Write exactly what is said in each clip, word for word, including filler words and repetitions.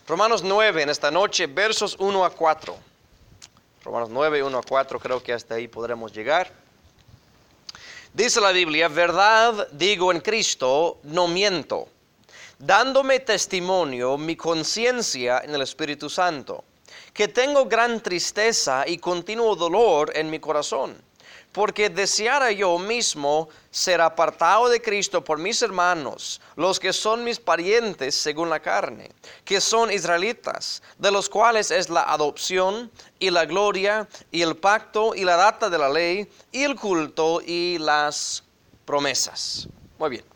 Romanos nueve en esta noche, versos uno a cuatro. Romanos nueve, uno a cuatro, creo que hasta ahí podremos llegar. Dice la Biblia: verdad digo en Cristo, no miento, dándome testimonio mi conciencia en el Espíritu Santo, que tengo gran tristeza y continuo dolor en mi corazón, porque deseara yo mismo ser apartado de Cristo por mis hermanos, los que son mis parientes según la carne, que son israelitas, de los cuales es la adopción y la gloria y el pacto y la data de la ley y el culto y las promesas. Muy bien.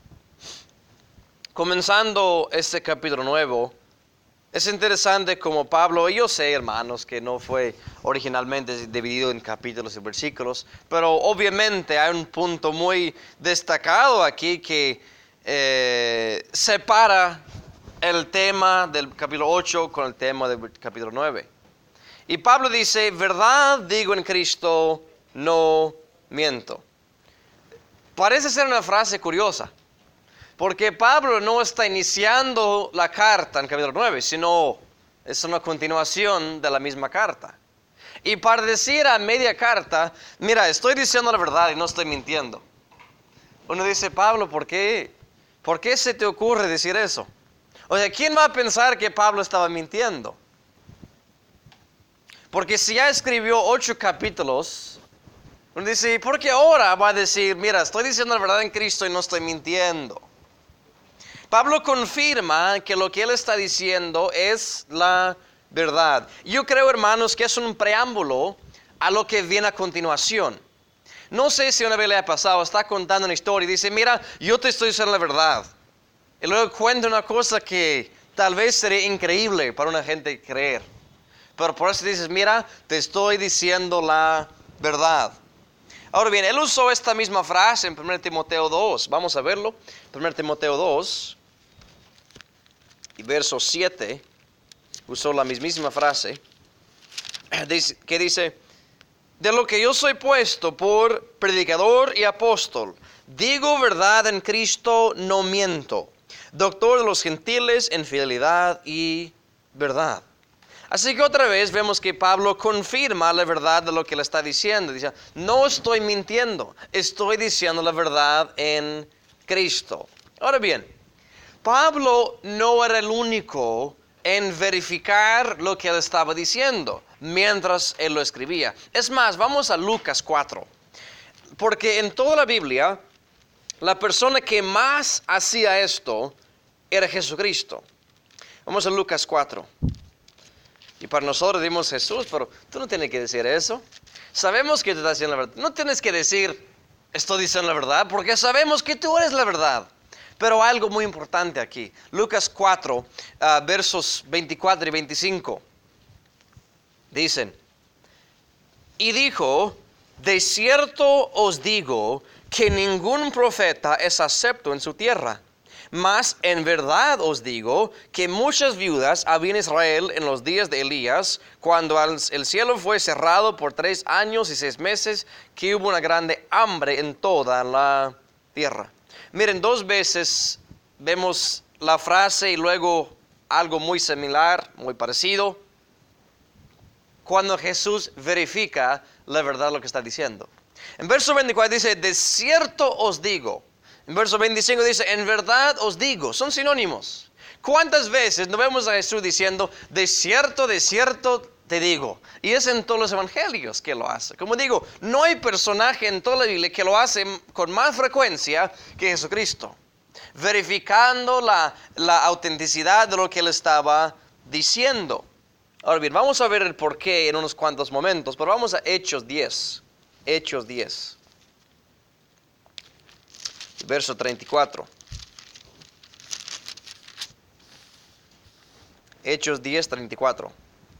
Comenzando este capítulo nuevo, es interesante como Pablo, y yo sé, hermanos, que no fue originalmente dividido en capítulos y versículos, pero obviamente hay un punto muy destacado aquí que eh, separa el tema del capítulo ocho con el tema del capítulo nueve. Y Pablo dice: verdad digo en Cristo, no miento. Parece ser una frase curiosa, porque Pablo no está iniciando la carta en capítulo nueve, sino es una continuación de la misma carta. Y para decir a media carta: mira, estoy diciendo la verdad y no estoy mintiendo, uno dice: Pablo, ¿por qué? ¿Por qué se te ocurre decir eso? O sea, ¿quién va a pensar que Pablo estaba mintiendo? Porque si ya escribió ocho capítulos, uno dice: ¿por qué ahora va a decir, mira, estoy diciendo la verdad en Cristo y no estoy mintiendo? Pablo confirma que lo que él está diciendo es la verdad. Yo creo, hermanos, que es un preámbulo a lo que viene a continuación. No sé si una vez le ha pasado, está contando una historia y dice: mira, yo te estoy diciendo la verdad. Y luego cuenta una cosa que tal vez sería increíble para una gente creer. Pero por eso dices: mira, te estoy diciendo la verdad. Ahora bien, él usó esta misma frase en primera Timoteo dos. Vamos a verlo. primera Timoteo dos. Y verso siete, usó la mismísima frase, que dice: de lo que yo soy puesto por predicador y apóstol, digo verdad en Cristo, no miento, doctor de los gentiles en fidelidad y verdad. Así que otra vez vemos que Pablo confirma la verdad de lo que le está diciendo. Dice: no estoy mintiendo, estoy diciendo la verdad en Cristo. Ahora bien, Pablo no era el único en verificar lo que él estaba diciendo mientras él lo escribía. Es más, vamos a Lucas cuatro. Porque en toda la Biblia, la persona que más hacía esto era Jesucristo. Vamos a Lucas cuatro. Y para nosotros dimos Jesús, pero tú no tienes que decir eso. Sabemos que tú estás diciendo la verdad. No tienes que decir: estoy diciendo la verdad, porque sabemos que tú eres la verdad. Pero algo muy importante aquí. Lucas cuatro, uh, versos veinticuatro y veinticinco. Dicen: y dijo: de cierto os digo que ningún profeta es acepto en su tierra. Mas en verdad os digo que muchas viudas había en Israel en los días de Elías, cuando el cielo fue cerrado por tres años y seis meses, que hubo una grande hambre en toda la tierra. Miren, dos veces vemos la frase y luego algo muy similar, muy parecido, cuando Jesús verifica la verdad de lo que está diciendo. En verso veinticuatro dice: de cierto os digo. En verso veinticinco dice: en verdad os digo. Son sinónimos. ¿Cuántas veces no vemos a Jesús diciendo: de cierto, de cierto te digo? Y es en todos los evangelios que lo hace. Como digo, no hay personaje en toda la Biblia que lo hace con más frecuencia que Jesucristo, verificando la, la autenticidad de lo que él estaba diciendo. Ahora bien, vamos a ver el porqué en unos cuantos momentos, pero vamos a Hechos diez. Hechos diez. Verso treinta y cuatro. Hechos diez, treinta y cuatro.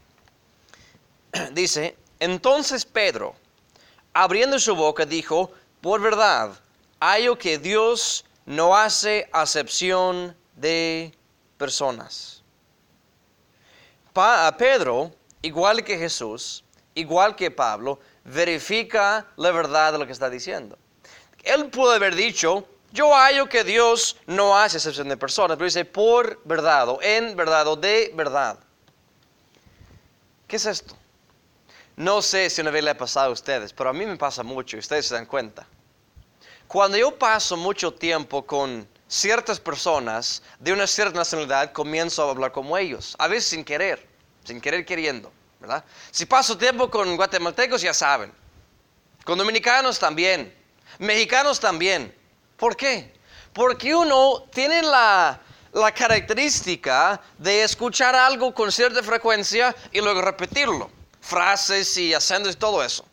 Dice: entonces Pedro, abriendo su boca, dijo: por verdad, hallo que Dios no hace acepción de personas. Pa- a Pedro, igual que Jesús, igual que Pablo, verifica la verdad de lo que está diciendo. Él pudo haber dicho: Yo hallo que Dios no hace excepción de personas, pero dice por verdad, o en verdad, o de verdad. ¿Qué es esto? No sé si una vez le ha pasado a ustedes, pero a mí me pasa mucho y ustedes se dan cuenta. Cuando yo paso mucho tiempo con ciertas personas de una cierta nacionalidad, comienzo a hablar como ellos, a veces sin querer, sin querer queriendo, ¿verdad? Si paso tiempo con guatemaltecos, ya saben. Con dominicanos también, mexicanos también. ¿Por qué? Porque uno tiene la, la característica de escuchar algo con cierta frecuencia y luego repetirlo. Frases y acentos y todo eso.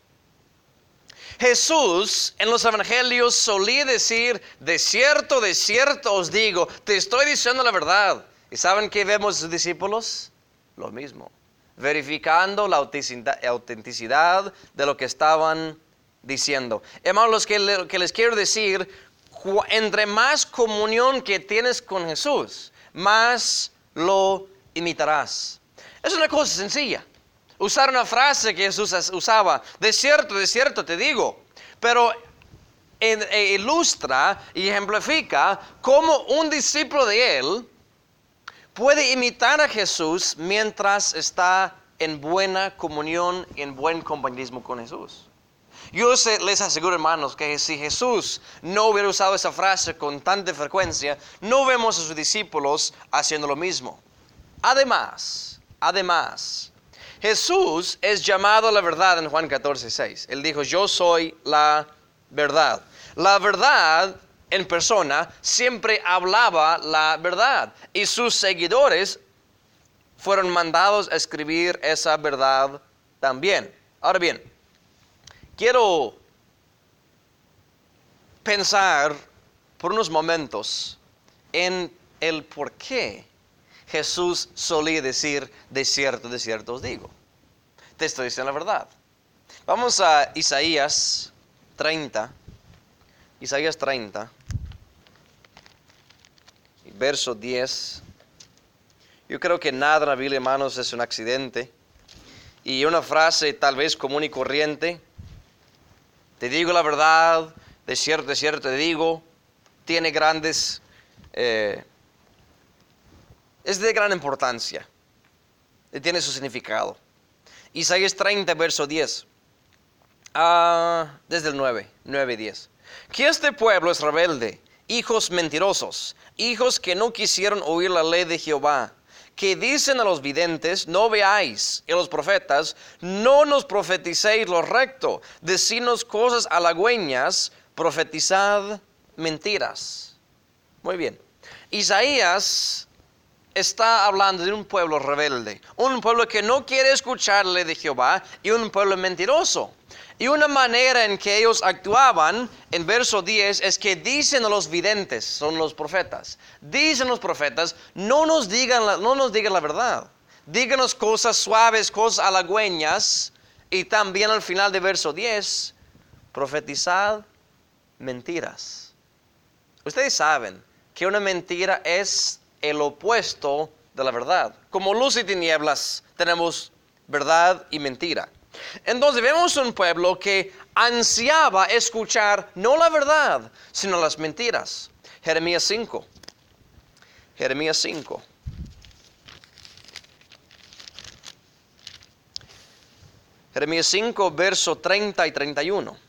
Jesús en los evangelios solía decir, de cierto, de cierto os digo, te estoy diciendo la verdad. ¿Y saben qué vemos sus discípulos? Lo mismo. Verificando la autenticidad de lo que estaban diciendo. Hermanos, lo que, le, que les quiero decir, entre más comunión que tienes con Jesús, más lo imitarás. Es una cosa sencilla. Usar una frase que Jesús usaba, de cierto, de cierto te digo, pero en, e ilustra y ejemplifica cómo un discípulo de él puede imitar a Jesús mientras está en buena comunión y en buen compañerismo con Jesús. Yo les aseguro, hermanos, que si Jesús no hubiera usado esa frase con tanta frecuencia, no vemos a sus discípulos haciendo lo mismo. Además, además, Jesús es llamado a la verdad en Juan catorce, seis. Él dijo, yo soy la verdad. La verdad en persona siempre hablaba la verdad. Y sus seguidores fueron mandados a escribir esa verdad también. Ahora bien, quiero pensar por unos momentos en el por qué Jesús solía decir, de cierto, de cierto os digo. Te estoy diciendo la verdad. Vamos a Isaías treinta. Isaías treinta. Verso diez. Yo creo que nada en la Biblia, hermanos, es un accidente. Y una frase tal vez común y corriente. Te digo la verdad, de cierto, de cierto te digo. Tiene grandes... Eh, Es de gran importancia. Tiene su significado. Isaías treinta, verso diez. Uh, desde el nueve, nueve y diez. Que este pueblo es rebelde, hijos mentirosos, hijos que no quisieron oír la ley de Jehová, que dicen a los videntes, no veáis, y a los profetas, no nos profeticéis lo recto, decidnos cosas halagüeñas, profetizad mentiras. Muy bien. Isaías está hablando de un pueblo rebelde, un pueblo que no quiere escucharle de Jehová y un pueblo mentiroso. Y una manera en que ellos actuaban, en verso diez, es que dicen a los videntes, son los profetas, dicen los profetas, no nos digan la, no nos digan la verdad, díganos cosas suaves, cosas halagüeñas, y también al final de verso diez, profetizad mentiras. Ustedes saben que una mentira es el opuesto de la verdad. Como luz y tinieblas tenemos verdad y mentira. Entonces vemos un pueblo que ansiaba escuchar no la verdad, sino las mentiras. Jeremías cinco. Jeremías cinco. Jeremías cinco, verso treinta y treinta y uno.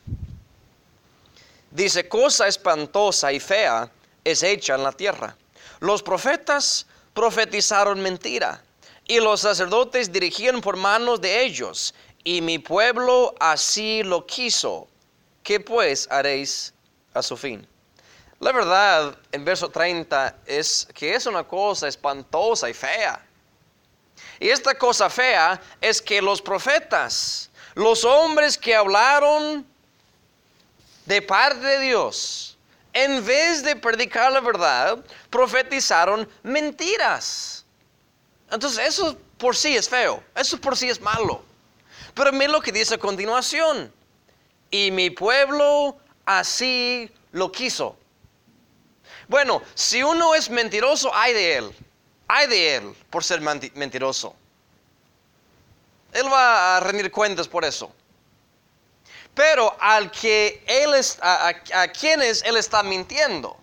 Dice, cosa espantosa y fea es hecha en la tierra. Los profetas profetizaron mentira, y los sacerdotes dirigían por manos de ellos, y mi pueblo así lo quiso. ¿Qué pues haréis a su fin? La verdad, en verso treinta, es que es una cosa espantosa y fea. Y esta cosa fea es que los profetas, los hombres que hablaron de parte de Dios, en vez de predicar la verdad, profetizaron mentiras. Entonces eso por sí es feo, eso por sí es malo. Pero mira lo que dice a continuación. Y mi pueblo así lo quiso. Bueno, si uno es mentiroso, ay de él. Ay de él por ser mentiroso. Él va a rendir cuentas por eso. Pero al que él es, a, a, a quienes él está mintiendo,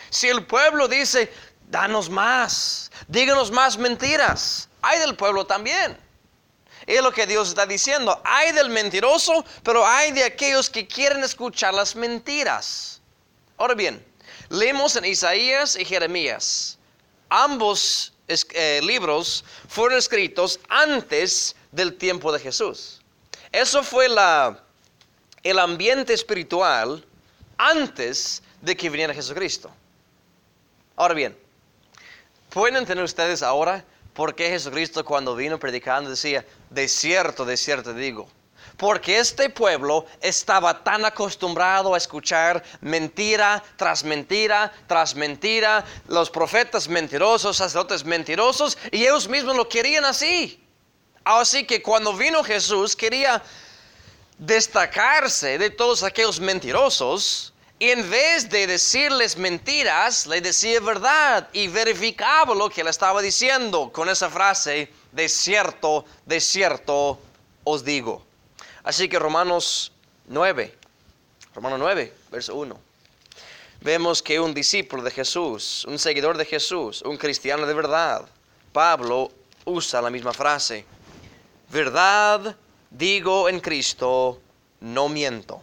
Si el pueblo dice, danos más, díganos más mentiras, hay del pueblo también. Es lo que Dios está diciendo. Hay del mentiroso, pero hay de aquellos que quieren escuchar las mentiras. Ahora bien, leemos en Isaías y Jeremías. Ambos eh, libros fueron escritos antes del tiempo de Jesús. Eso fue la, el ambiente espiritual antes de que viniera Jesucristo. Ahora bien, ¿pueden entender ustedes ahora por qué Jesucristo cuando vino predicando decía, de cierto, de cierto digo? Porque este pueblo estaba tan acostumbrado a escuchar mentira tras mentira tras mentira, los profetas mentirosos, sacerdotes mentirosos, y ellos mismos lo querían así. Así que cuando vino Jesús quería destacarse de todos aquellos mentirosos, y en vez de decirles mentiras, le decía verdad y verificaba lo que le estaba diciendo con esa frase, de cierto, de cierto os digo. Así que Romanos nueve, Romanos nueve, verso uno. Vemos que un discípulo de Jesús, un seguidor de Jesús, un cristiano de verdad, Pablo usa la misma frase. Verdad digo en Cristo, no miento.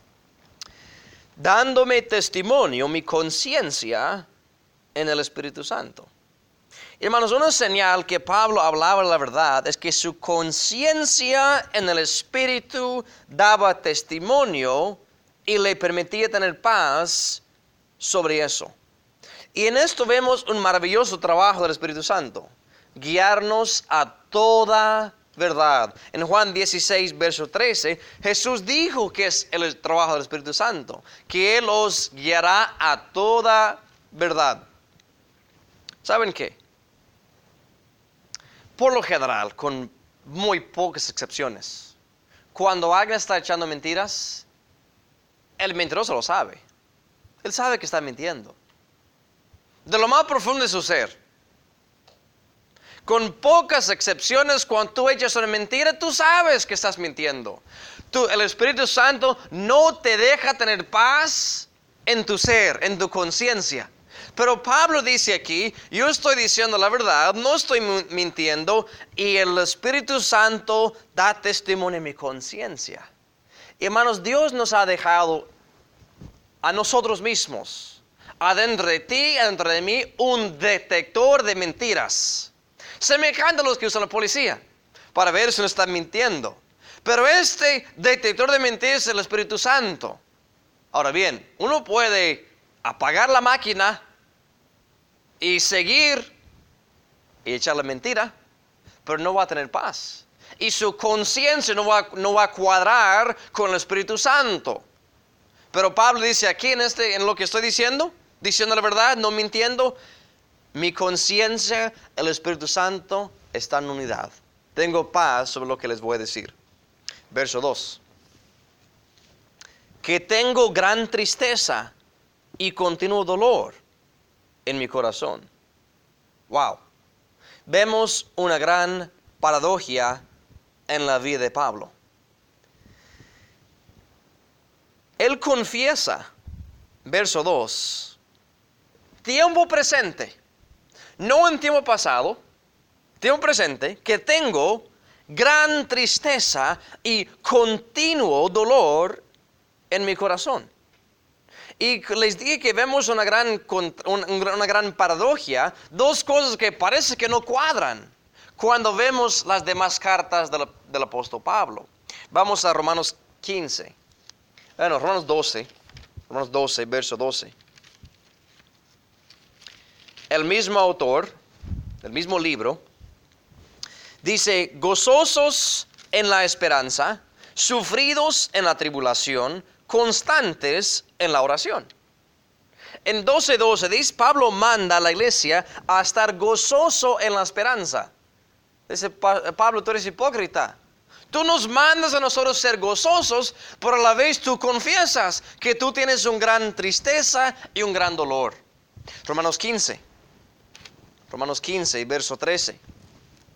Dándome testimonio mi conciencia en el Espíritu Santo. Hermanos, una señal que Pablo hablaba la verdad es que su conciencia en el Espíritu daba testimonio y le permitía tener paz sobre eso. Y en esto vemos un maravilloso trabajo del Espíritu Santo, guiarnos a toda verdad. En Juan dieciséis, verso trece, Jesús dijo que es el trabajo del Espíritu Santo, que Él os guiará a toda verdad. ¿Saben qué? Por lo general, con muy pocas excepciones, cuando alguien está echando mentiras, el mentiroso lo sabe. Él sabe que está mintiendo. De lo más profundo de su ser. Con pocas excepciones, cuando tú echas una mentira, tú sabes que estás mintiendo. Tú, el Espíritu Santo no te deja tener paz en tu ser, en tu conciencia. Pero Pablo dice aquí, yo estoy diciendo la verdad, no estoy mintiendo, y el Espíritu Santo da testimonio en mi conciencia. Hermanos, Dios nos ha dejado a nosotros mismos, adentro de ti, adentro de mí, un detector de mentiras. Semejante a los que usa la policía, para ver si no están mintiendo. Pero este detector de mentiras es el Espíritu Santo. Ahora bien, uno puede apagar la máquina y seguir y echar la mentira, pero no va a tener paz. Y su conciencia no va, no va a cuadrar con el Espíritu Santo. Pero Pablo dice aquí en, este, en lo que estoy diciendo, diciendo la verdad, no mintiendo, mi conciencia, el Espíritu Santo está en unidad. Tengo paz sobre lo que les voy a decir. Verso dos. Que tengo gran tristeza y continuo dolor en mi corazón. Wow. Vemos una gran paradoja en la vida de Pablo. Él confiesa, verso dos, tiempo presente, no en tiempo pasado, tiempo presente, que tengo gran tristeza y continuo dolor en mi corazón. Y les dije que vemos una gran, una gran paradoja, dos cosas que parece que no cuadran cuando vemos las demás cartas del, del apóstol Pablo. Vamos a Romanos quince. Bueno, Romanos doce. Romanos doce, verso doce. El mismo autor, el mismo libro, dice, gozosos en la esperanza, sufridos en la tribulación, constantes en la oración. En doce doce dice, Pablo manda a la iglesia a estar gozoso en la esperanza. Dice Pablo, tú eres hipócrita. Tú nos mandas a nosotros ser gozosos, pero a la vez tú confiesas que tú tienes una gran tristeza y un gran dolor. Romanos quince. Romanos quince, verso trece.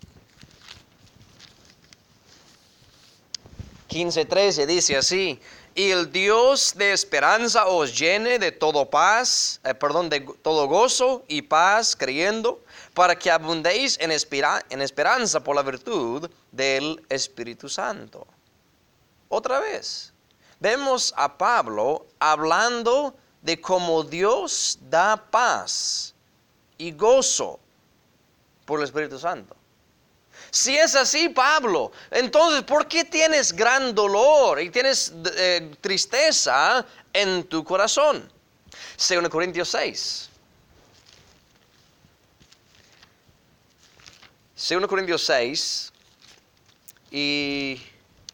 quince, trece dice así, Y el Dios de esperanza os llene de todo paz, eh, perdón, de todo gozo y paz creyendo, para que abundéis en, espera, en esperanza por la virtud del Espíritu Santo. Otra vez, vemos a Pablo hablando de cómo Dios da paz y gozo por el Espíritu Santo. Si es así, Pablo, entonces, ¿por qué tienes gran dolor y tienes eh, tristeza en tu corazón? Según Corintios seis. Según Corintios seis. Y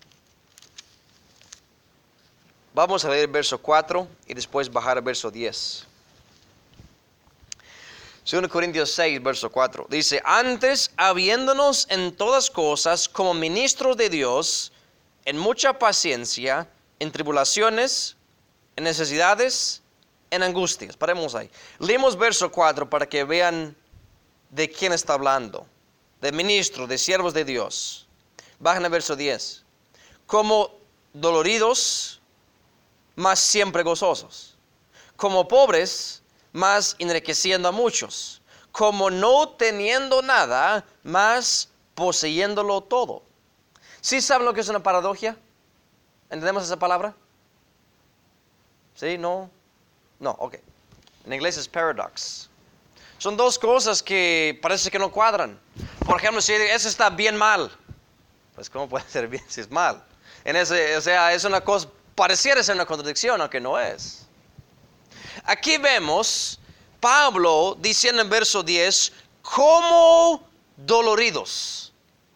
vamos a leer el verso cuatro y después bajar al verso diez. Según Corintios seis, verso cuatro, dice, antes, habiéndonos en todas cosas como ministros de Dios, en mucha paciencia, en tribulaciones, en necesidades, en angustias. Paremos ahí. Leemos verso cuatro para que vean de quién está hablando. De ministros, de siervos de Dios. Bajan al verso diez. Como doloridos, mas siempre gozosos. Como pobres, mas enriqueciendo a muchos, como no teniendo nada, mas poseyéndolo todo. ¿Sí saben lo que es una paradoja? ¿Entendemos esa palabra? ¿Sí? ¿No? No, ok. En inglés es paradox. Son dos cosas que parece que no cuadran. Por ejemplo, si eso está bien mal, pues ¿cómo puede ser bien si es mal? En ese, o sea, es una cosa, pareciera ser una contradicción, aunque no es. Aquí vemos Pablo diciendo en verso diez, como doloridos,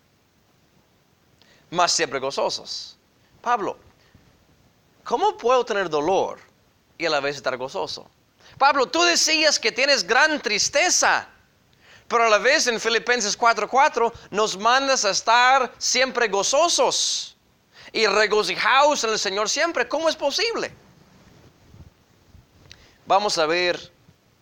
mas siempre gozosos. Pablo, ¿cómo puedo tener dolor y a la vez estar gozoso? Pablo, tú decías que tienes gran tristeza, pero a la vez en Filipenses cuatro cuatro nos mandas a estar siempre gozosos y regocijaos en el Señor siempre. ¿Cómo es posible? Vamos a ver,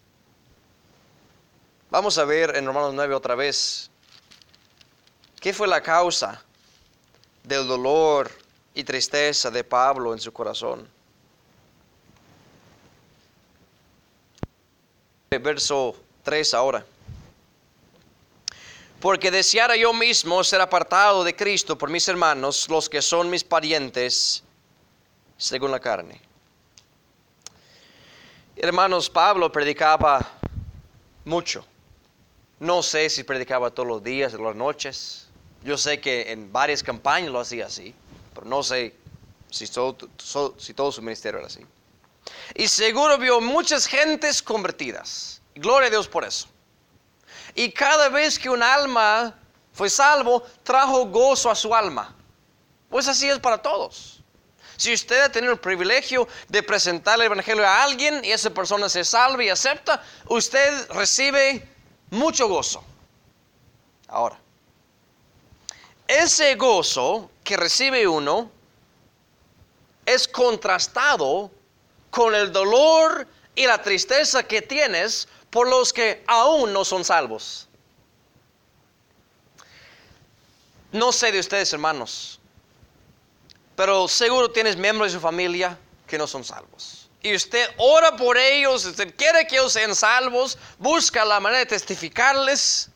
vamos a ver en Romanos nueve otra vez, ¿qué fue la causa del dolor y tristeza de Pablo en su corazón? Verso tres ahora. Porque deseara yo mismo ser apartado de Cristo por mis hermanos, los que son mis parientes, según la carne. Hermanos, Pablo predicaba mucho. No sé si predicaba todos los días, todas las noches. Yo sé que en varias campañas lo hacía así, pero no sé si todo, si todo su ministerio era así. Y seguro vio muchas gentes convertidas. Gloria a Dios por eso. Y cada vez que un alma fue salvo, trajo gozo a su alma. Pues así es para todos. Si usted ha tenido el privilegio de presentarle el evangelio a alguien y esa persona se salva y acepta, usted recibe mucho gozo. Ahora, ese gozo que recibe uno es contrastado con el dolor y la tristeza que tienes por los que aún no son salvos. No sé de ustedes, hermanos, pero seguro tienes miembros de su familia que no son salvos. Y usted ora por ellos, usted quiere que ellos sean salvos, busca la manera de testificarles.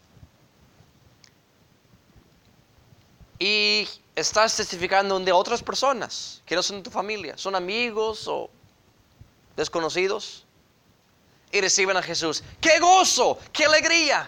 Y estás testificando de otras personas que no son de tu familia, son amigos o desconocidos. Y reciben a Jesús. ¡Qué gozo! ¡Qué alegría!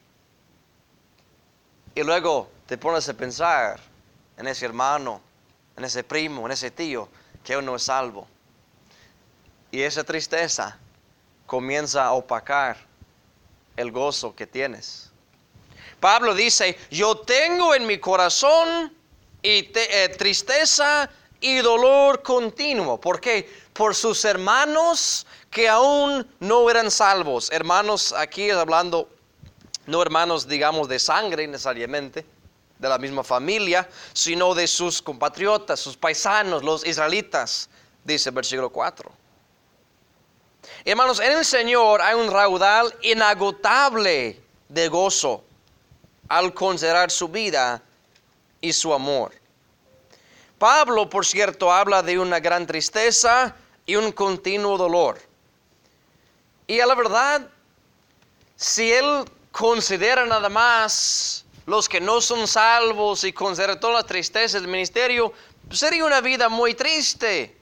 Y luego te pones a pensar en ese hermano, en ese primo, en ese tío que aún no es salvo. Y esa tristeza comienza a opacar el gozo que tienes. Pablo dice, yo tengo en mi corazón y te, eh, tristeza y dolor continuo. ¿Por qué? Por sus hermanos que aún no eran salvos. Hermanos, aquí hablando, no hermanos digamos de sangre necesariamente, de la misma familia, sino de sus compatriotas, sus paisanos, los israelitas, dice el versículo cuatro. Hermanos, en el Señor hay un raudal inagotable de gozo al considerar su vida y su amor. Pablo, por cierto, habla de una gran tristeza y un continuo dolor. Y a la verdad, si él considera nada más los que no son salvos y considera todas las tristezas del ministerio, pues sería una vida muy triste.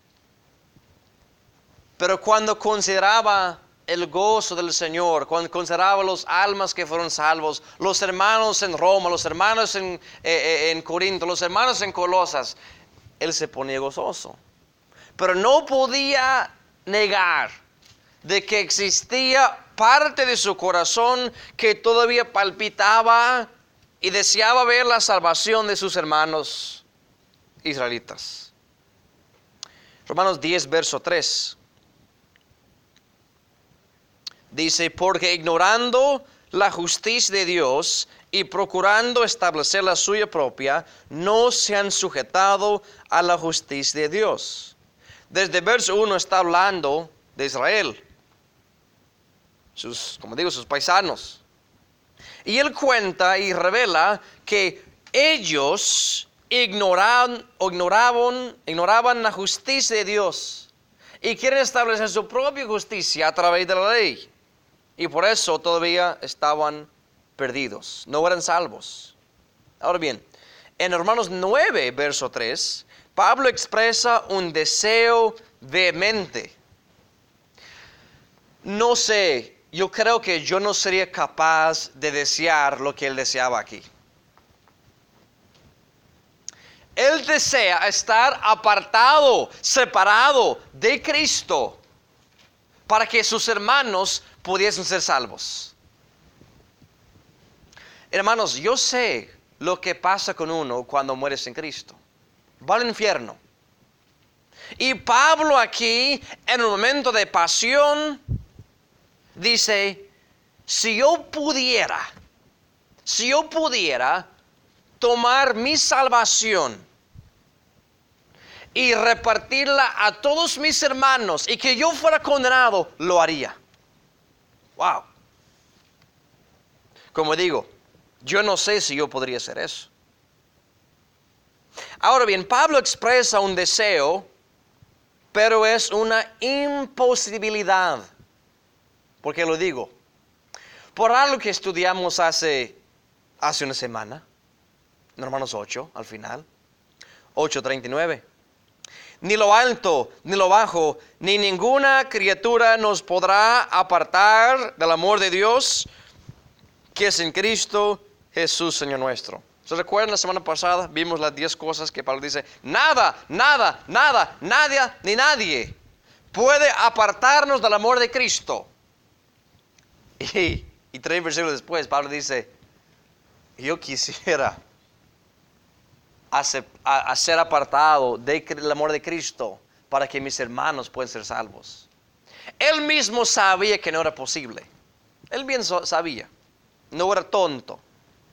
Pero cuando consideraba el gozo del Señor, cuando consideraba los almas que fueron salvos, los hermanos en Roma, los hermanos en, eh, en Corinto, los hermanos en Colosas, él se ponía gozoso. Pero no podía negar de que existía parte de su corazón que todavía palpitaba y deseaba ver la salvación de sus hermanos israelitas. Romanos diez, verso tres. Dice, porque ignorando la justicia de Dios y procurando establecer la suya propia, no se han sujetado a la justicia de Dios. Desde verso uno está hablando de Israel, sus, como digo, sus paisanos. Y él cuenta y revela que ellos ignoraban, ignoraban, ignoraban la justicia de Dios y quieren establecer su propia justicia a través de la ley. Y por eso todavía estaban perdidos, no eran salvos. Ahora bien, en Romanos nueve, verso tres, Pablo expresa un deseo vehemente. No sé, yo creo que yo no sería capaz de desear lo que él deseaba aquí. Él desea estar apartado, separado de Cristo, para que sus hermanos pudiesen ser salvos. Hermanos, yo sé lo que pasa con uno cuando mueres en Cristo. Va al infierno. Y Pablo aquí, en un momento de pasión, dice, si yo pudiera, si yo pudiera tomar mi salvación y repartirla a todos mis hermanos y que yo fuera condenado, lo haría. Wow. Como digo, yo no sé si yo podría hacer eso. Ahora bien, Pablo expresa un deseo, pero es una imposibilidad. ¿Por qué lo digo? Por algo que estudiamos hace, hace una semana, en Romanos ocho, al final, ocho treinta y nueve. Ni lo alto, ni lo bajo, ni ninguna criatura nos podrá apartar del amor de Dios, que es en Cristo Jesús, Señor nuestro. ¿Se recuerdan la semana pasada? Vimos las diez cosas que Pablo dice. Nada, nada, nada, nadie, ni nadie puede apartarnos del amor de Cristo. Y, y tres versículos después, Pablo dice, yo quisiera A ser, a, a ser apartado del amor de Cristo para que mis hermanos puedan ser salvos. Él mismo sabía que no era posible. Él bien so, sabía. No era tonto.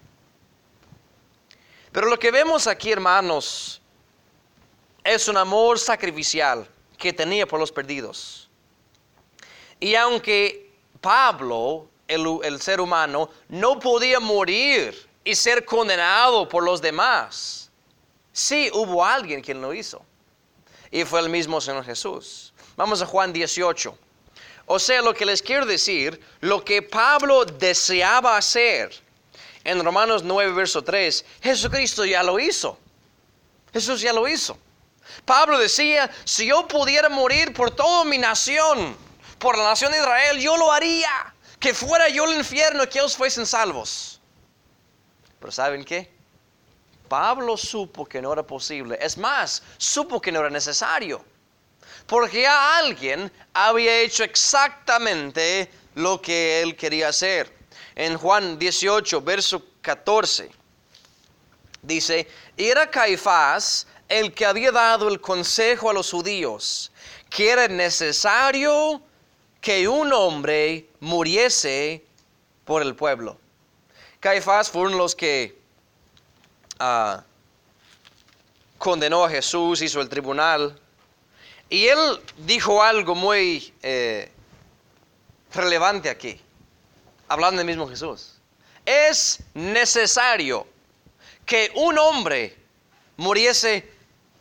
Pero lo que vemos aquí, hermanos, es un amor sacrificial que tenía por los perdidos. Y aunque Pablo, el, el ser humano, no podía morir y ser condenado por los demás, sí, hubo alguien quien lo hizo. Y fue el mismo Señor Jesús. Vamos a Juan dieciocho. O sea, lo que les quiero decir, lo que Pablo deseaba hacer en Romanos nueve, verso tres, Jesucristo ya lo hizo. Jesús ya lo hizo. Pablo decía, si yo pudiera morir por toda mi nación, por la nación de Israel, yo lo haría. Que fuera yo al infierno y que ellos fuesen salvos. Pero ¿saben qué? Pablo supo que no era posible. Es más, supo que no era necesario. Porque ya alguien había hecho exactamente lo que él quería hacer. En Juan dieciocho, verso catorce, dice, era Caifás el que había dado el consejo a los judíos, que era necesario que un hombre muriese por el pueblo. Caifás fueron los que Uh, condenó a Jesús, hizo el tribunal, y él dijo algo muy eh, relevante aquí, hablando del mismo Jesús. Es necesario que un hombre muriese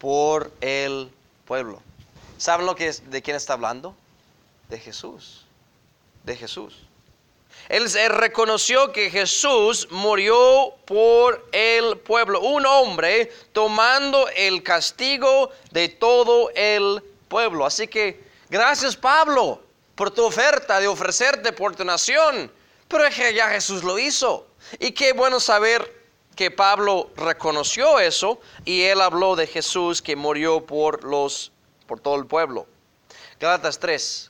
por el pueblo. ¿Saben lo que es, de quién está hablando? De Jesús. De Jesús. Él, él reconoció que Jesús murió por el pueblo. Un hombre tomando el castigo de todo el pueblo. Así que gracias, Pablo, por tu oferta de ofrecerte por tu nación. Pero es que ya Jesús lo hizo. Y qué bueno saber que Pablo reconoció eso y él habló de Jesús que murió por los por todo el pueblo. Gálatas tres.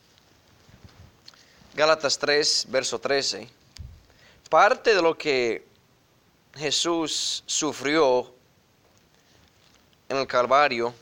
Gálatas tres, verso trece. Parte de lo que Jesús sufrió en el Calvario,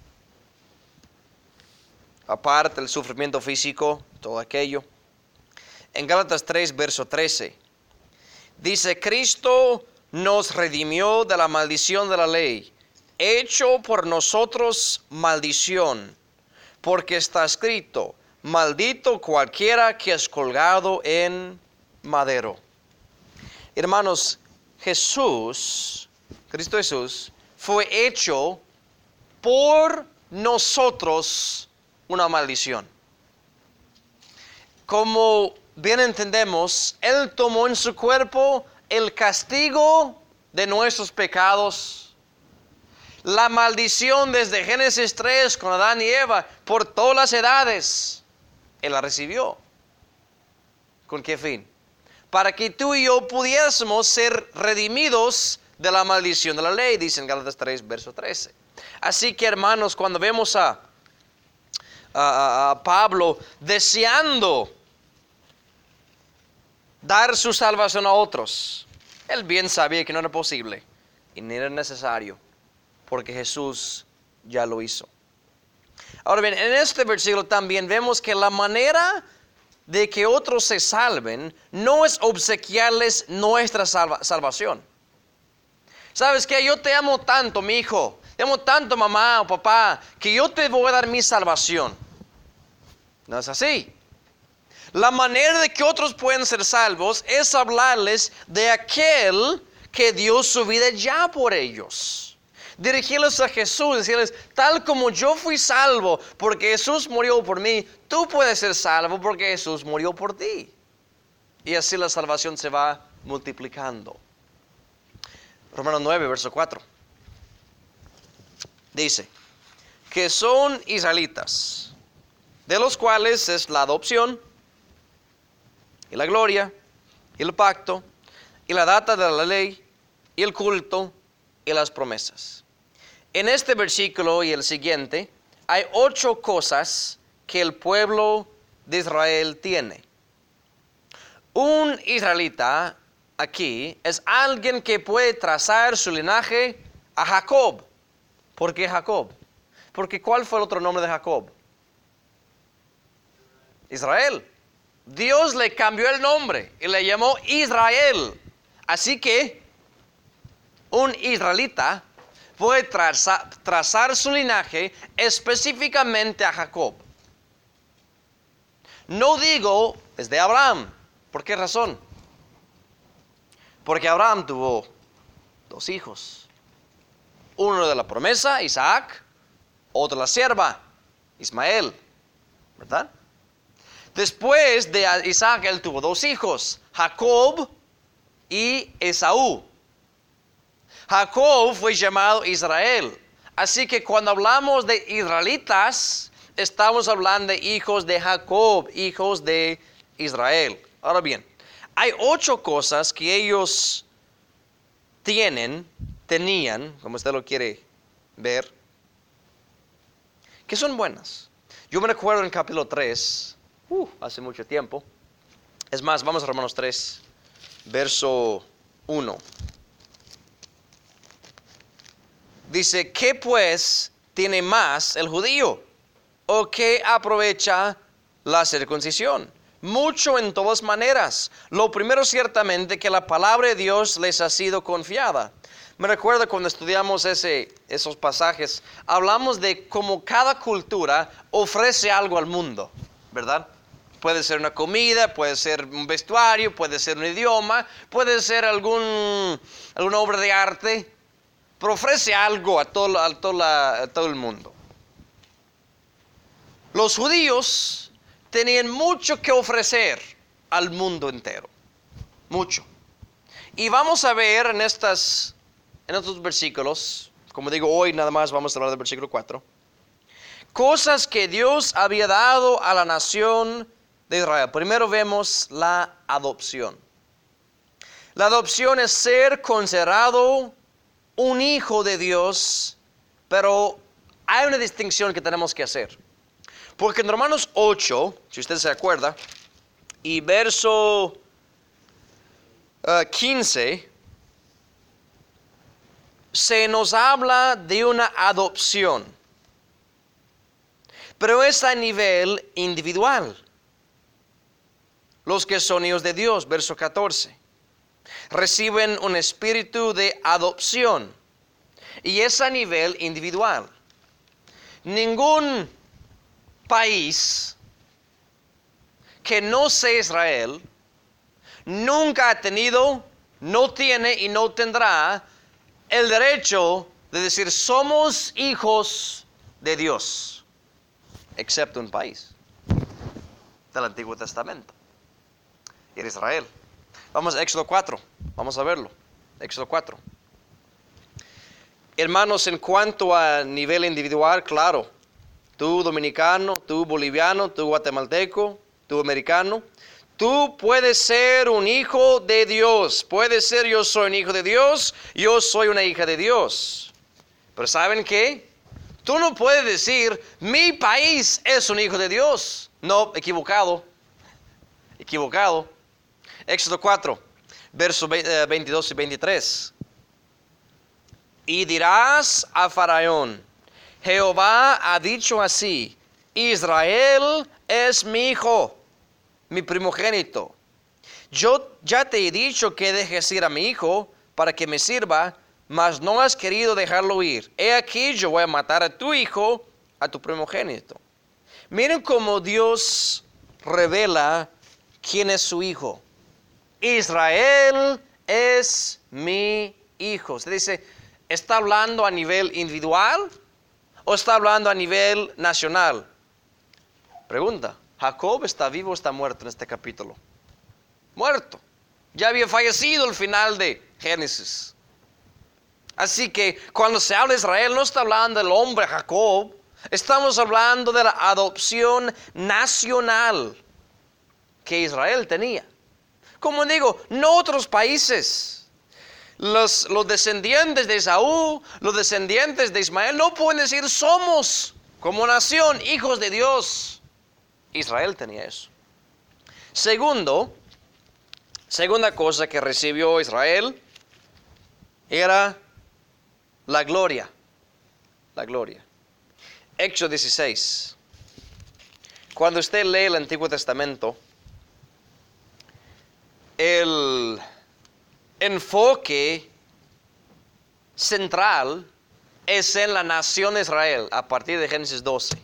aparte del sufrimiento físico, todo aquello. En Gálatas tres, verso trece, dice: Cristo nos redimió de la maldición de la ley, hecho por nosotros maldición, porque está escrito: maldito cualquiera que es colgado en madero. Hermanos, Jesús, Cristo Jesús, fue hecho por nosotros una maldición. Como bien entendemos, Él tomó en su cuerpo el castigo de nuestros pecados. La maldición desde Génesis tres con Adán y Eva por todas las edades, Él la recibió. ¿Con qué fin? Para que tú y yo pudiésemos ser redimidos de la maldición de la ley, dice en Gálatas tres, verso trece. Así que, hermanos, cuando vemos a, a, a Pablo deseando dar su salvación a otros, él bien sabía que no era posible y ni era necesario, porque Jesús ya lo hizo. Ahora bien, en este versículo también vemos que la manera de que otros se salven no es obsequiarles nuestra salva- salvación. ¿Sabes qué? Yo te amo tanto, mi hijo, te amo tanto, mamá o papá, que yo te voy a dar mi salvación. No es así. La manera de que otros pueden ser salvos es hablarles de aquel que dio su vida ya por ellos. Dirigirlos a Jesús, decirles: tal como yo fui salvo porque Jesús murió por mí, tú puedes ser salvo porque Jesús murió por ti. Y así la salvación se va multiplicando. Romanos nueve, verso cuatro. Dice que son israelitas, de los cuales es la adopción, y la gloria, y el pacto, y la data de la ley, y el culto, y las promesas. En este versículo y el siguiente hay ocho cosas que el pueblo de Israel tiene. Un israelita aquí es alguien que puede trazar su linaje a Jacob. ¿Por qué Jacob? Porque ¿cuál fue el otro nombre de Jacob? Israel. Dios le cambió el nombre y le llamó Israel. Así que un israelita puede trazar, trazar su linaje específicamente a Jacob. No digo desde Abraham. ¿Por qué razón? Porque Abraham tuvo dos hijos. Uno de la promesa, Isaac. Otro de la sierva, Ismael. ¿Verdad? Después de Isaac, él tuvo dos hijos, Jacob y Esaú. Jacob fue llamado Israel. Así que cuando hablamos de israelitas, estamos hablando de hijos de Jacob, hijos de Israel. Ahora bien, hay ocho cosas que ellos tienen, tenían, como usted lo quiere ver, que son buenas. Yo me recuerdo en capítulo tres, uh, hace mucho tiempo. Es más, vamos a Romanos tres, verso uno. Dice: ¿qué pues tiene más el judío? ¿O qué aprovecha la circuncisión? Mucho en todas maneras. Lo primero ciertamente que la palabra de Dios les ha sido confiada. Me recuerdo cuando estudiamos ese, esos pasajes, hablamos de cómo cada cultura ofrece algo al mundo, ¿verdad? Puede ser una comida, puede ser un vestuario, puede ser un idioma, puede ser algún, alguna obra de arte. pero ofrece algo a todo, a todo, la, a todo el mundo. Los judíos tenían mucho que ofrecer al mundo entero. Mucho. Y vamos a ver en, estas, en estos versículos, como digo, hoy nada más vamos a hablar del versículo cuatro, cosas que Dios había dado a la nación de Israel. Primero vemos la adopción. La adopción es ser considerado un hijo de Dios, pero hay una distinción que tenemos que hacer. Porque en Romanos ocho, si usted se acuerda, y verso uh, quince, se nos habla de una adopción, pero es a nivel individual. Los que son hijos de Dios, verso catorce, reciben un espíritu de adopción, y es a nivel individual. Ningún país que no sea Israel nunca ha tenido, no tiene y no tendrá el derecho de decir somos hijos de Dios, excepto un país del Antiguo Testamento, y era Israel. Vamos a Éxodo cuatro, vamos a verlo. Éxodo cuatro. Hermanos, en cuanto a nivel individual, claro, tú dominicano, tú boliviano, tú guatemalteco, tú americano, tú puedes ser un hijo de Dios. Puedes ser, yo soy un hijo de Dios, yo soy una hija de Dios. Pero ¿saben qué? Tú no puedes decir, mi país es un hijo de Dios. No, equivocado. Equivocado. Éxodo cuatro, versos veintidós y veintitrés. Y dirás a Faraón, Jehová ha dicho así, Israel es mi hijo, mi primogénito. Yo ya te he dicho que dejes ir a mi hijo para que me sirva, mas no has querido dejarlo ir. He aquí yo voy a matar a tu hijo, a tu primogénito. Miren cómo Dios revela quién es su hijo. Israel es mi hijo. Usted dice, ¿está hablando a nivel individual o está hablando a nivel nacional? Pregunta, ¿Jacob está vivo o está muerto en este capítulo? Muerto. Ya había fallecido al final de Génesis. Así que cuando se habla de Israel, no está hablando del hombre Jacob. Estamos hablando de la adopción nacional que Israel tenía. Como digo, no otros países. Los, los descendientes de Esaú, los descendientes de Ismael, no pueden decir somos como nación hijos de Dios. Israel tenía eso. Segundo, segunda cosa que recibió Israel era la gloria. La gloria. Éxodo dieciséis. Cuando usted lee el Antiguo Testamento, el enfoque central es en la nación de Israel a partir de Génesis doce.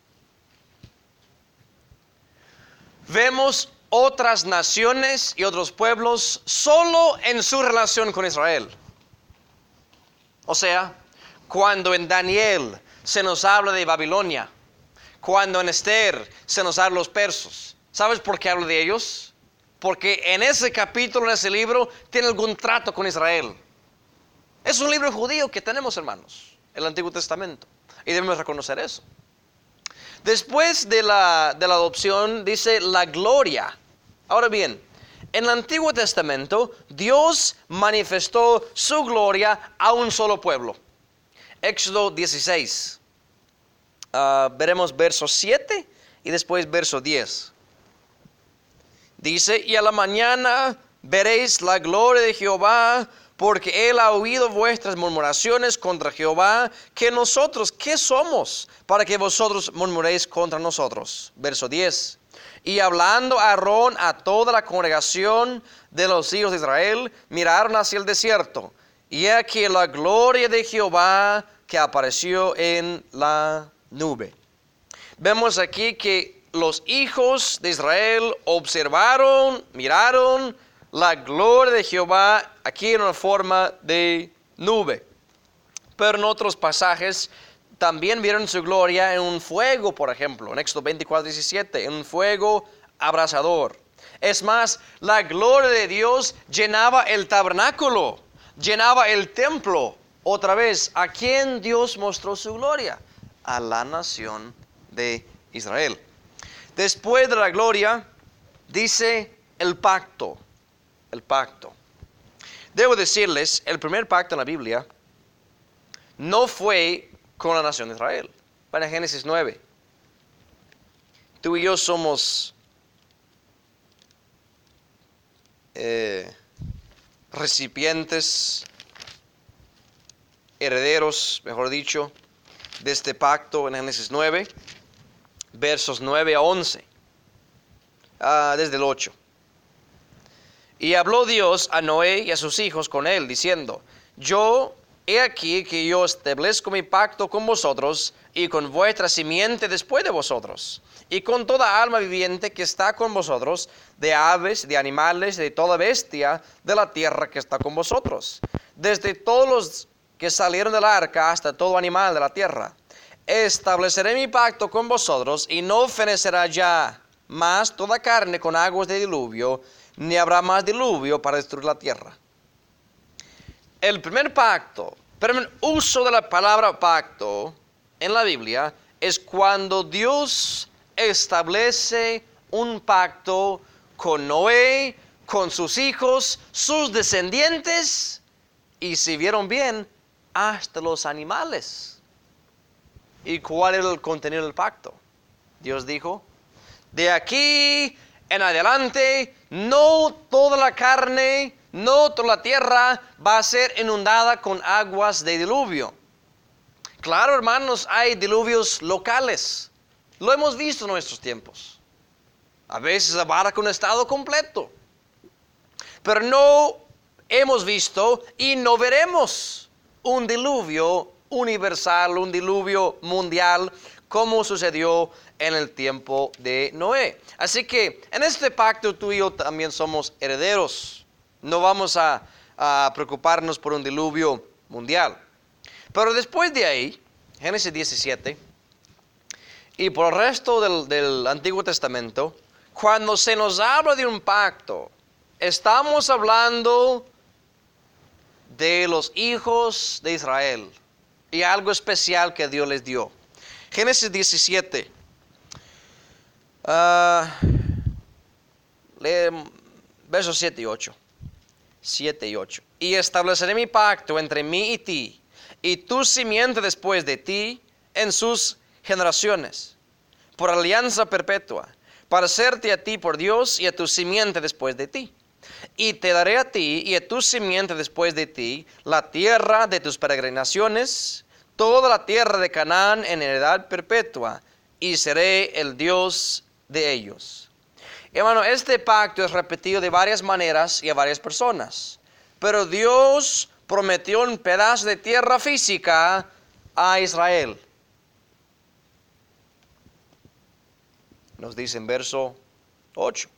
Vemos otras naciones y otros pueblos solo en su relación con Israel. O sea, cuando en Daniel se nos habla de Babilonia, cuando en Esther se nos habla de los persas, ¿sabes por qué hablo de ellos? Porque en ese capítulo, en ese libro, tiene algún trato con Israel. Es un libro judío que tenemos, hermanos, el Antiguo Testamento, y debemos reconocer eso. Después de la, de la adopción, dice la gloria. Ahora bien, en el Antiguo Testamento, Dios manifestó su gloria a un solo pueblo. Éxodo dieciséis. Uh, veremos verso siete y después verso diez. Dice, y a la mañana veréis la gloria de Jehová, porque él ha oído vuestras murmuraciones contra Jehová, que nosotros, ¿qué somos? Para que vosotros murmuréis contra nosotros. Verso diez. Y hablando Aarón a toda la congregación de los hijos de Israel, miraron hacia el desierto. Y aquí la gloria de Jehová que apareció en la nube. Vemos aquí que los hijos de Israel observaron, miraron la gloria de Jehová aquí en una forma de nube. Pero en otros pasajes también vieron su gloria en un fuego, por ejemplo, en Éxodo veinticuatro, diecisiete, en un fuego abrasador. Es más, la gloria de Dios llenaba el tabernáculo, llenaba el templo. Otra vez, ¿a quién Dios mostró su gloria? A la nación de Israel. Después de la gloria, dice el pacto, el pacto. Debo decirles, el primer pacto en la Biblia no fue con la nación de Israel. Para Génesis nueve. Tú y yo somos eh, recipientes, herederos, mejor dicho, de este pacto en Génesis nueve, versos nueve a once, ah, desde el ocho. Y habló Dios a Noé y a sus hijos con él, diciendo: Yo he aquí que yo establezco mi pacto con vosotros y con vuestra simiente después de vosotros, y con toda alma viviente que está con vosotros, de aves, de animales, de toda bestia de la tierra que está con vosotros, desde todos los que salieron del arca hasta todo animal de la tierra. Estableceré mi pacto con vosotros, y no fenecerá ya más toda carne con aguas de diluvio, ni habrá más diluvio para destruir la tierra. El primer pacto, pero el uso de la palabra pacto en la Biblia es cuando Dios establece un pacto con Noé, con sus hijos, sus descendientes, y si vieron bien, hasta los animales. ¿Y cuál era el contenido del pacto? Dios dijo: de aquí en adelante, no toda la carne, no toda la tierra va a ser inundada con aguas de diluvio. Claro, hermanos, hay diluvios locales. Lo hemos visto en nuestros tiempos. A veces abarca un estado completo. Pero no hemos visto y no veremos un diluvio universal, un diluvio mundial, como sucedió en el tiempo de Noé. Así que en este pacto tú y yo también somos herederos. No vamos a, a preocuparnos por un diluvio mundial. Pero después de ahí, Génesis diecisiete, y por el resto del, del Antiguo Testamento, cuando se nos habla de un pacto, estamos hablando de los hijos de Israel y algo especial que Dios les dio. Génesis diecisiete. Uh, lee versos siete y ocho. siete y ocho. Y estableceré mi pacto entre mí y ti, y tu simiente después de ti, en sus generaciones, por alianza perpetua, para hacerte a ti por Dios y a tu simiente después de ti. Y te daré a ti y a tu simiente después de ti la tierra de tus peregrinaciones, toda la tierra de Canaán en heredad perpetua, y seré el Dios de ellos. Hermano, este pacto es repetido de varias maneras y a varias personas, pero Dios prometió un pedazo de tierra física a Israel. Nos dice en verso ocho.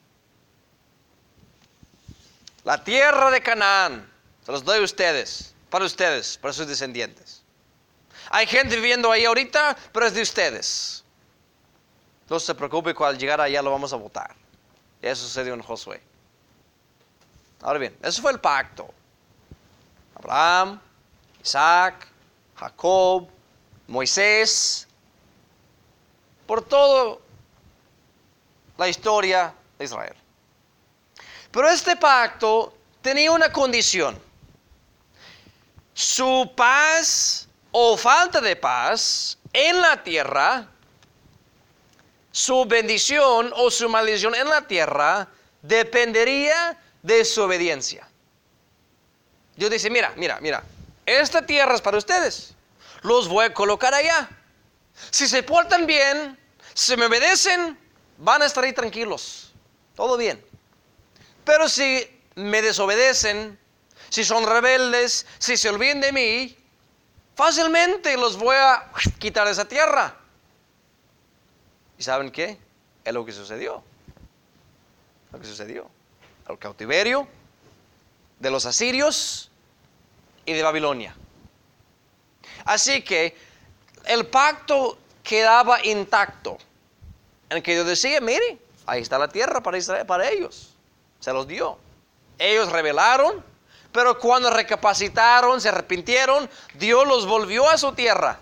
La tierra de Canaán se los doy a ustedes, para ustedes, para sus descendientes. Hay gente viviendo ahí ahorita, pero es de ustedes. No se preocupe, cuando llegar allá lo vamos a votar. Eso sucedió en Josué. Ahora bien, eso fue el pacto. Abraham, Isaac, Jacob, Moisés, por toda la historia de Israel. Pero este pacto tenía una condición. Su paz o falta de paz en la tierra, su bendición o su maldición en la tierra, dependería de su obediencia. Dios dice: mira, mira, mira, esta tierra es para ustedes. Los voy a colocar allá. Si se portan bien, si me obedecen, van a estar ahí tranquilos. Todo bien. Pero si me desobedecen, si son rebeldes, si se olviden de mí, fácilmente los voy a quitar de esa tierra. ¿Y saben qué? Es lo que sucedió. Lo que sucedió. El cautiverio de los asirios y de Babilonia. Así que el pacto quedaba intacto. En el que Dios decía, mire, ahí está la tierra para Israel, para ellos. Se los dio. Ellos rebelaron, pero cuando recapacitaron, se arrepintieron, Dios los volvió a su tierra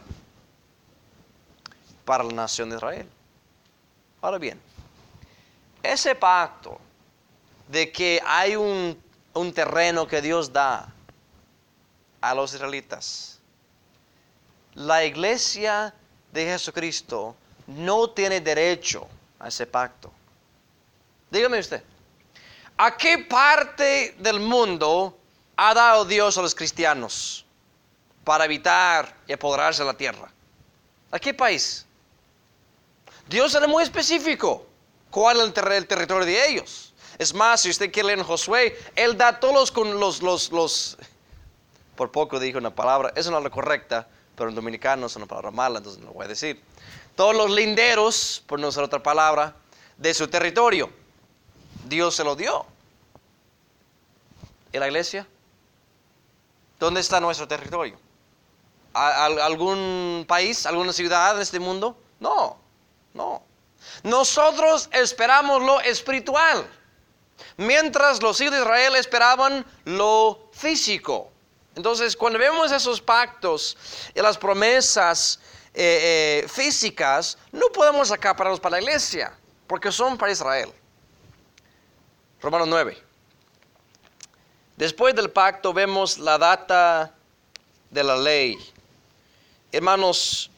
para la nación de Israel. Ahora bien, ese pacto de que hay un, un terreno que Dios da a los israelitas, la iglesia de Jesucristo no tiene derecho a ese pacto. Dígame usted, ¿a qué parte del mundo ha dado Dios a los cristianos para habitar y apoderarse de la tierra? ¿A qué país? Dios era muy específico cuál es el, ter- el territorio de ellos. Es más, si usted quiere leer en Josué, Él da todos con los, los, los, por poco dije una palabra, eso no es la correcta, pero en dominicano es una palabra mala, entonces no lo voy a decir. Todos los linderos, por no usar otra palabra, de su territorio, Dios se lo dio. ¿Y la iglesia? ¿Dónde está nuestro territorio? ¿A- a- ¿Algún país, alguna ciudad en este mundo? No, no. Nosotros esperamos lo espiritual, mientras los hijos de Israel esperaban lo físico. Entonces, cuando vemos esos pactos y las promesas eh, eh, físicas, no podemos acapararlos para la iglesia, porque son para Israel. Romanos nueve. Después del pacto vemos la data de la ley. Hermanos,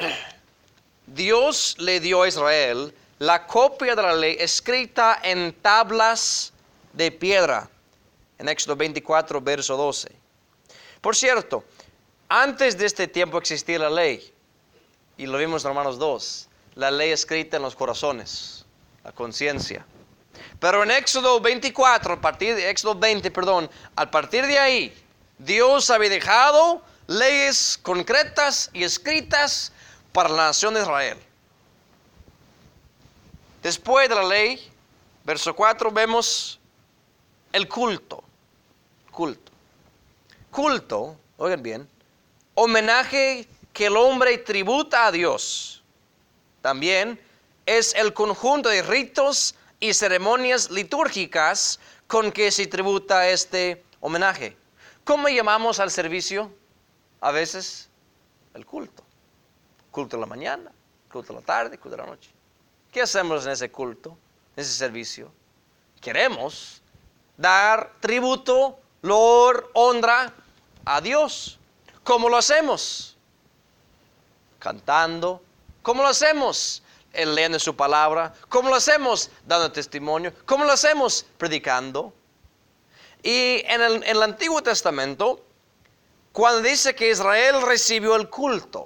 Dios le dio a Israel la copia de la ley escrita en tablas de piedra, en Éxodo veinticuatro, verso doce. Por cierto, antes de este tiempo existía la ley, y lo vimos en Romanos dos, la ley escrita en los corazones, la conciencia. Pero en Éxodo veinticuatro, a partir de Éxodo veinte, perdón, a partir de ahí, Dios había dejado leyes concretas y escritas para la nación de Israel. Después de la ley, verso cuatro, vemos el culto. Culto. Culto, oigan bien, homenaje que el hombre tributa a Dios. También es el conjunto de ritos y ceremonias litúrgicas con que se tributa este homenaje. ¿Cómo llamamos al servicio? A veces el culto. Culto de la mañana, culto de la tarde, culto de la noche. ¿Qué hacemos en ese culto, en ese servicio? Queremos dar tributo, loor, honra a Dios. ¿Cómo lo hacemos? Cantando. ¿Cómo lo hacemos? El leyendo su palabra. ¿Cómo lo hacemos? Dando testimonio. ¿Cómo lo hacemos? Predicando. Y en el, en el Antiguo Testamento, cuando dice que Israel recibió el culto,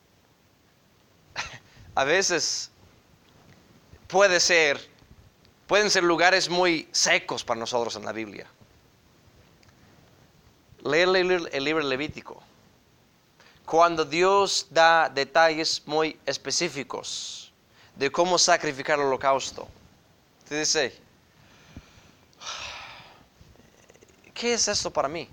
a veces puede ser, pueden ser lugares muy secos para nosotros en la Biblia. Leer el libro Levítico, cuando Dios da detalles muy específicos de cómo sacrificar el holocausto. Usted dice, ¿qué es esto para mí?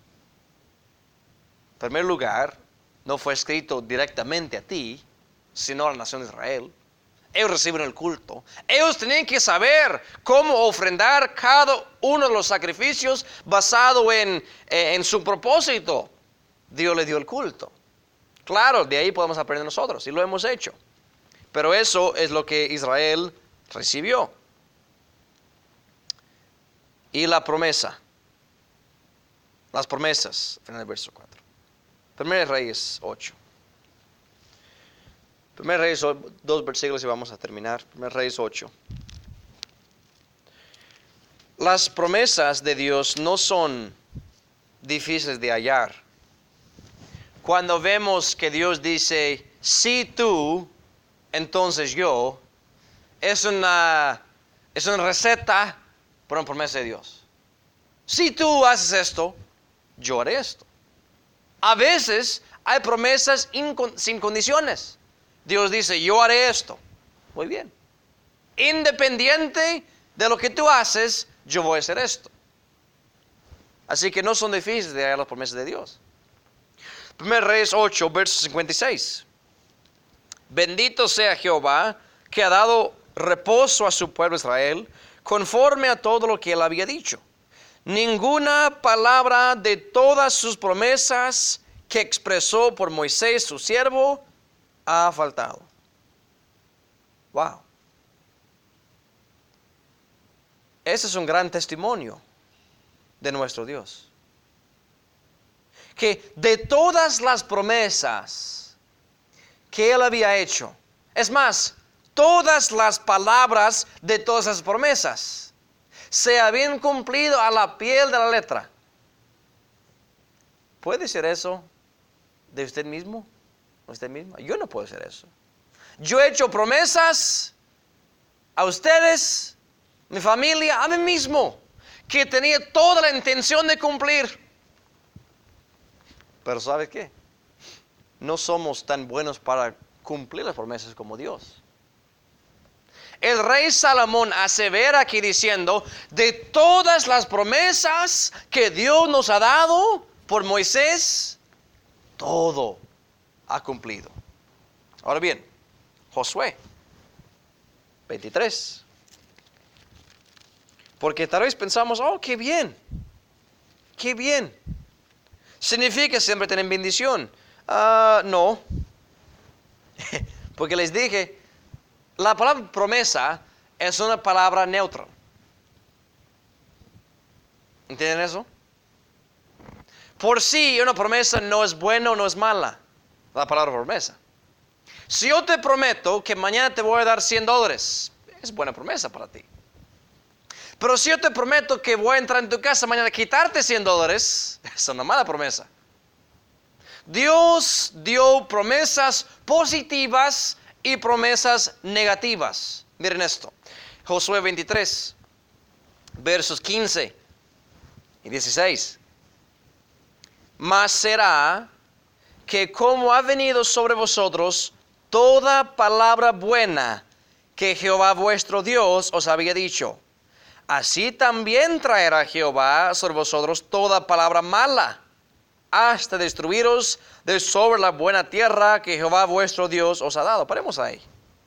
En primer lugar, no fue escrito directamente a ti, sino a la nación de Israel. Ellos reciben el culto. Ellos tenían que saber cómo ofrendar cada uno de los sacrificios basado en, en su propósito. Dios le dio el culto. Claro, de ahí podemos aprender nosotros y lo hemos hecho. Pero eso es lo que Israel recibió. Y la promesa. Las promesas, final del verso cuatro. Primero Reyes ocho. Primero Reyes, dos versículos y vamos a terminar. Primero Reyes ocho. Las promesas de Dios no son difíciles de hallar. Cuando vemos que Dios dice, si tú, entonces yo, es una, es una receta para una promesa de Dios. Si tú haces esto, yo haré esto. A veces hay promesas incon- sin condiciones. Dios dice, yo haré esto. Muy bien. Independiente de lo que tú haces, yo voy a hacer esto. Así que no son difíciles de hallar las promesas de Dios. Primero Reyes ocho, verso cincuenta y seis. Bendito sea Jehová, que ha dado reposo a su pueblo Israel, conforme a todo lo que él había dicho. Ninguna palabra de todas sus promesas que expresó por Moisés su siervo ha faltado. Wow. Ese es un gran testimonio de nuestro Dios. Que de todas las promesas que él había hecho, es más, todas las palabras de todas las promesas se habían cumplido a la piel de la letra. ¿Puede decir eso de usted mismo? ¿Usted misma? Yo no puedo hacer eso. Yo he hecho promesas a ustedes, mi familia, a mí mismo, que tenía toda la intención de cumplir. Pero ¿sabe qué? No somos tan buenos para cumplir las promesas como Dios. El rey Salomón asevera aquí diciendo, de todas las promesas que Dios nos ha dado por Moisés, todo ha cumplido. Ahora bien, Josué veintitrés. Porque tal vez pensamos, oh, qué bien, qué bien. Significa siempre tener bendición. Uh, no. Porque les dije, la palabra promesa es una palabra neutra. ¿Entienden eso? Por sí, una promesa no es buena o no es mala. La palabra promesa. Si yo te prometo que mañana te voy a dar cien dólares, es buena promesa para ti. Pero si yo te prometo que voy a entrar en tu casa mañana a quitarte cien dólares, es una mala promesa. Dios dio promesas positivas y promesas negativas. Miren esto. Josué veintitrés, versos quince y dieciséis. Mas será que como ha venido sobre vosotros toda palabra buena que Jehová vuestro Dios os había dicho, así también traerá Jehová sobre vosotros toda palabra mala, hasta destruiros de sobre la buena tierra que Jehová vuestro Dios os ha dado. Paremos ahí.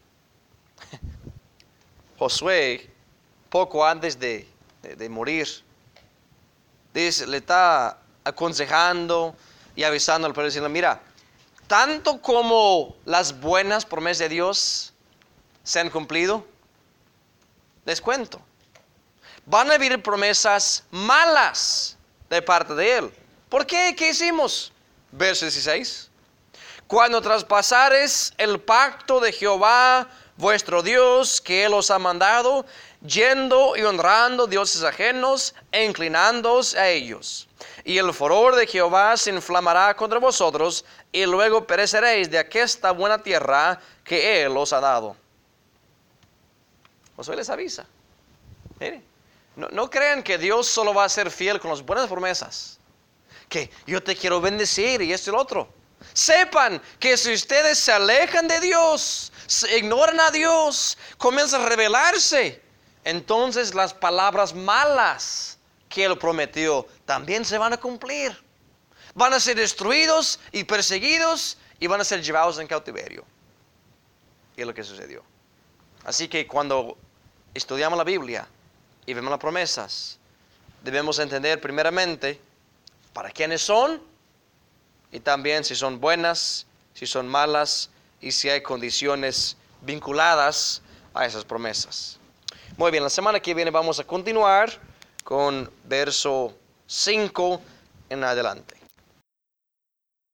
Josué, poco antes de, de, de morir, dice, le está aconsejando y avisando al pueblo, diciendo, mira, tanto como las buenas promesas de Dios se han cumplido, les cuento, van a haber promesas malas de parte de Él. ¿Por qué? ¿Qué hicimos? Verso dieciséis. Cuando traspasares el pacto de Jehová vuestro Dios, que Él os ha mandado, yendo y honrando dioses ajenos e inclinándoos a ellos. Y el furor de Jehová se inflamará contra vosotros, y luego pereceréis de aquesta buena tierra que Él os ha dado. Josué les avisa. Miren, no, no crean que Dios solo va a ser fiel con las buenas promesas. Que yo te quiero bendecir y esto y lo otro. Sepan que si ustedes se alejan de Dios, se ignoran a Dios, comienzan a rebelarse, entonces las palabras malas que Él prometió también se van a cumplir. Van a ser destruidos y perseguidos y van a ser llevados en cautiverio. Y es lo que sucedió. Así que cuando estudiamos la Biblia y vemos las promesas, debemos entender primeramente para quiénes son y también si son buenas, si son malas y si hay condiciones vinculadas a esas promesas. Muy bien, la semana que viene vamos a continuar con verso cinco en adelante.